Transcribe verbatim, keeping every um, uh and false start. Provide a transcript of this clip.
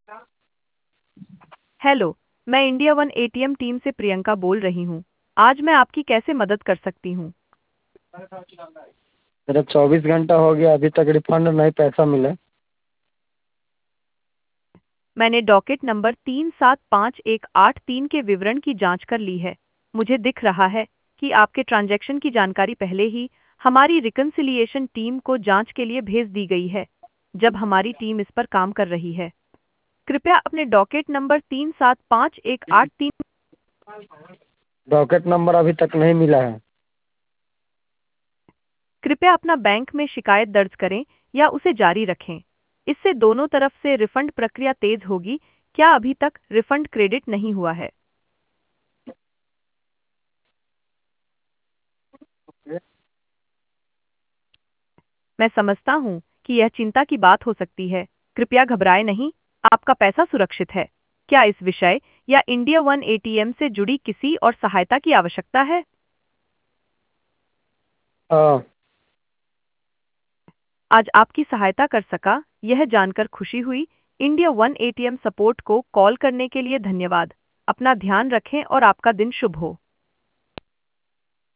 Hello, मैं India one ATM team से प्रियंका बोल रही हूँ। आज मैं आपकी कैसे मदद कर सकती हूँ? मेरा चौबीस घंटा हो गया, अभी तक रिफंड नहीं पैसा मिला। मैंने डॉकेट नंबर तीन सात पाँच एक आठ तीन के विवरण की जांच कर ली है। मुझे दिख रहा है कि आपके ट्रांजैक्शन की जानकारी पहले ही हमारी रिकन्सिलिएशन टीम को जांच के लिए भेज दी गई है, जब हमारी टीम इस पर काम कर रही है। कृपया अपने डॉकेट नंबर तीन सात पाँच एक आठ तीन डॉकेट नंबर अभी तक नहीं मिला है। कृपया अपना बैंक में शिकायत दर्ज करें या उसे जारी रखें। इससे दोनों तरफ से रिफंड प्रक्रिया तेज होगी। क्या अभी तक रिफंड क्रेडिट नहीं हुआ है? मैं समझता हूँ कि यह चिंता की बात हो सकती है। कृपया घबराएं नहीं, आपका पैसा सुरक्षित है। क्या इस विषय या इंडिया वन एटीएम से जुड़ी किसी और सहायता की आवश्यकता है? हाँ। आज आपकी सहायता कर सका, यह जानकर खुशी हुई। इंडिया वन एटीएम सपोर्ट को कॉल करने के लिए धन्यवाद। अपना ध्यान रखें और आपका दिन शुभ हो।